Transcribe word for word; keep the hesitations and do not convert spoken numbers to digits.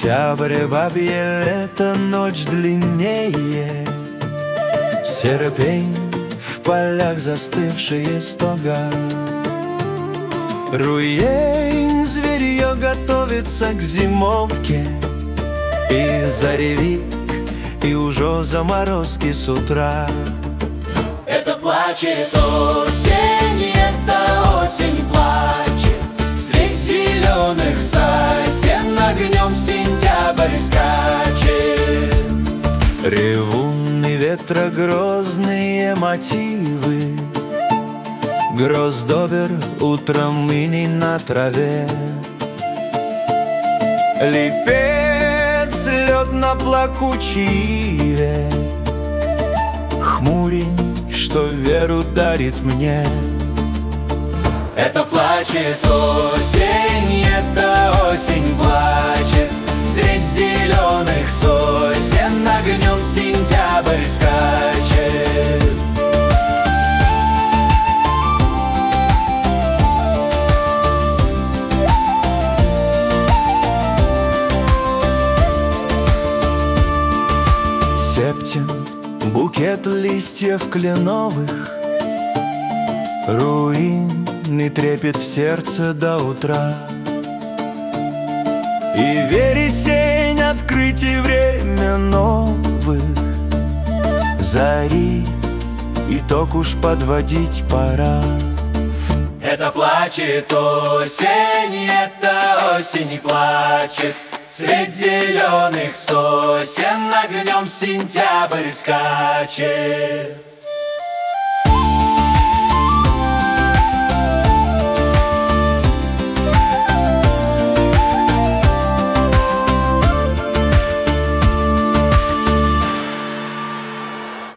Сентябрь, бабье лето, ночь длиннее, серый пень, в полях застывшие стога. Руень, зверье готовится к зимовке, и заревик, и уже заморозки с утра. Это плачет осень, это осень плачет, средь зеленых сосен огнем сентябрь скачет. Ревунный ветра грозные мотивы, гроздобер утром иней на траве. Липец лед на плакучей иве, хмурень, что веру дарит мне. Это плачет осень, это осень плачет, средь зеленых сосен огнем сентябрь скачет. Септем, букет листьев кленовых, руинный трепет в сердце до утра. И вересень, открытий время новых, зари, итог уж подводить пора. Это плачет осень, это осень плачет, средь зеленых сосен огнем сентябрь скачет.